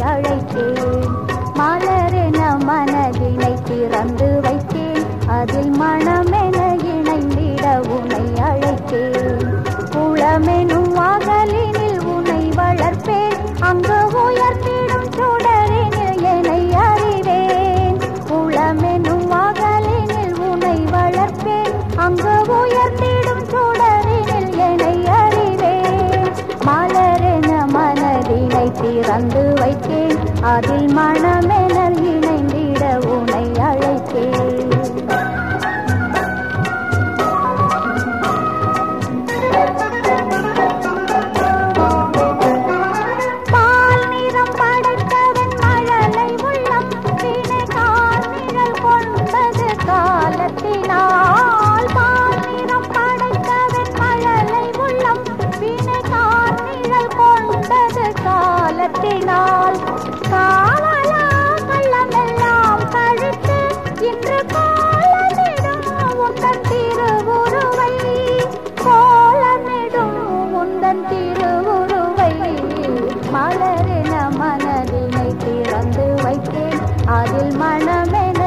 அழைத்தேன். மலரென மனதினை திறந்து வைத்தேன். அதில் மனமென இணைந்திட உனை அழைத்தேன். குளமெனும் அகலினில் உனை வளர்ப்பேன். அங்கு உயர்த்திடும் சுடரினில் என்னை அறிவேன். குளமெனும் அகலினில் உனை வளர்ப்பேன். அங்கு உயர்த்திடும் சுடரினில் என்னை அறிவேன். மலரென மனதினை திறந்து வைத்தேன். அதில் மனமென இணைந்திட உனை அழைத்தேன். பால் நிறம் படைத்தவன் மழலை உள்ளம் வீணை கார்நிழல் கொண்டது காலத்தினால். பால் நிறம் படைத்தவன் மழலை உள்ளம் வீணை கார்நிழல் கொண்டது காலத்தினால். காவலா கள்ளமெல்லாம் கழித்து இன்று கோலமிடும் உந்தன் திருவுருவை. கோலமிடும் உந்தன் திருவுருவை. மலரென மனதினை திறந்து வைத்தேன். அதில் மனமென